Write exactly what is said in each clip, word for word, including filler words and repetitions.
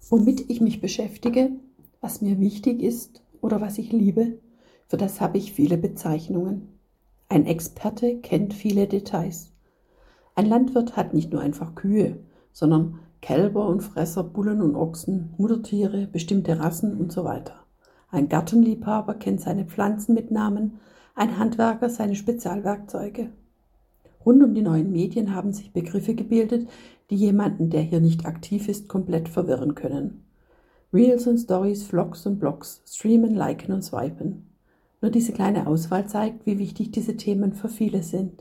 Womit ich mich beschäftige, was mir wichtig ist oder was ich liebe, für das habe ich viele Bezeichnungen. Ein Experte kennt viele Details. Ein Landwirt hat nicht nur einfach Kühe, sondern Kälber und Fresser, Bullen und Ochsen, Muttertiere, bestimmte Rassen und so weiter. Ein Gartenliebhaber kennt seine Pflanzen mit Namen, ein Handwerker seine Spezialwerkzeuge. Rund um die neuen Medien haben sich Begriffe gebildet, die jemanden, der hier nicht aktiv ist, komplett verwirren können. Reels und Stories, Vlogs und Blogs, streamen, liken und swipen. Nur diese kleine Auswahl zeigt, wie wichtig diese Themen für viele sind.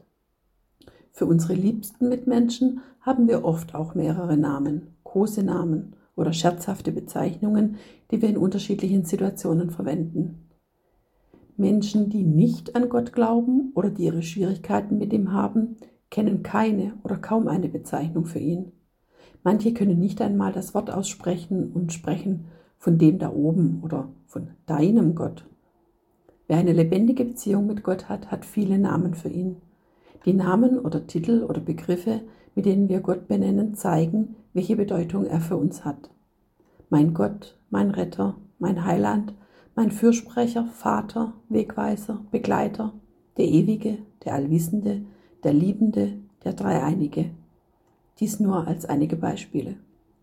Für unsere liebsten Mitmenschen haben wir oft auch mehrere Namen, Kosenamen oder scherzhafte Bezeichnungen, die wir in unterschiedlichen Situationen verwenden. Menschen, die nicht an Gott glauben oder die ihre Schwierigkeiten mit ihm haben, kennen keine oder kaum eine Bezeichnung für ihn. Manche können nicht einmal das Wort aussprechen und sprechen von dem da oben oder von deinem Gott. Wer eine lebendige Beziehung mit Gott hat, hat viele Namen für ihn. Die Namen oder Titel oder Begriffe, mit denen wir Gott benennen, zeigen, welche Bedeutung er für uns hat. Mein Gott, mein Retter, mein Heiland, mein Fürsprecher, Vater, Wegweiser, Begleiter, der Ewige, der Allwissende, der Liebende, der Dreieinige. Dies nur als einige Beispiele.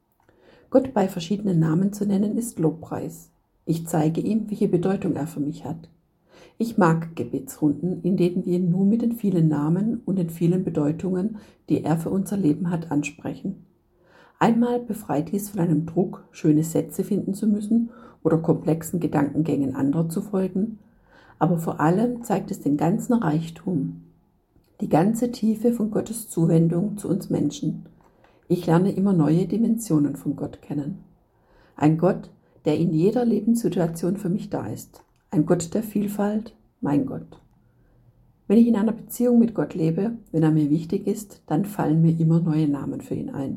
Gott bei verschiedenen Namen zu nennen, ist Lobpreis. Ich zeige ihm, welche Bedeutung er für mich hat. Ich mag Gebetsrunden, in denen wir ihn nur mit den vielen Namen und den vielen Bedeutungen, die er für unser Leben hat, ansprechen. Einmal befreit dies von einem Druck, schöne Sätze finden zu müssen oder komplexen Gedankengängen anderer zu folgen, aber vor allem zeigt es den ganzen Reichtum, die ganze Tiefe von Gottes Zuwendung zu uns Menschen. Ich lerne immer neue Dimensionen von Gott kennen. Ein Gott, der in jeder Lebenssituation für mich da ist. Ein Gott der Vielfalt, mein Gott. Wenn ich in einer Beziehung mit Gott lebe, wenn er mir wichtig ist, dann fallen mir immer neue Namen für ihn ein.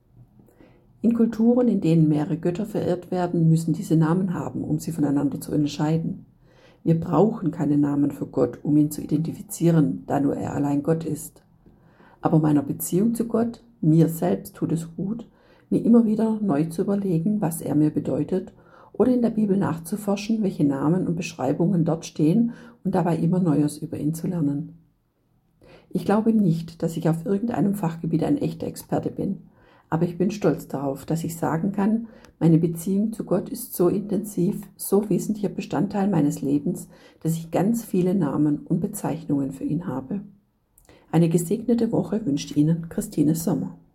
In Kulturen, in denen mehrere Götter verehrt werden, müssen diese Namen haben, um sie voneinander zu unterscheiden. Wir brauchen keine Namen für Gott, um ihn zu identifizieren, da nur er allein Gott ist. Aber meiner Beziehung zu Gott, mir selbst tut es gut, mir immer wieder neu zu überlegen, was er mir bedeutet, oder in der Bibel nachzuforschen, welche Namen und Beschreibungen dort stehen und dabei immer Neues über ihn zu lernen. Ich glaube nicht, dass ich auf irgendeinem Fachgebiet ein echter Experte bin, aber ich bin stolz darauf, dass ich sagen kann, meine Beziehung zu Gott ist so intensiv, so wesentlicher Bestandteil meines Lebens, dass ich ganz viele Namen und Bezeichnungen für ihn habe. Eine gesegnete Woche wünscht Ihnen Christine Sommer.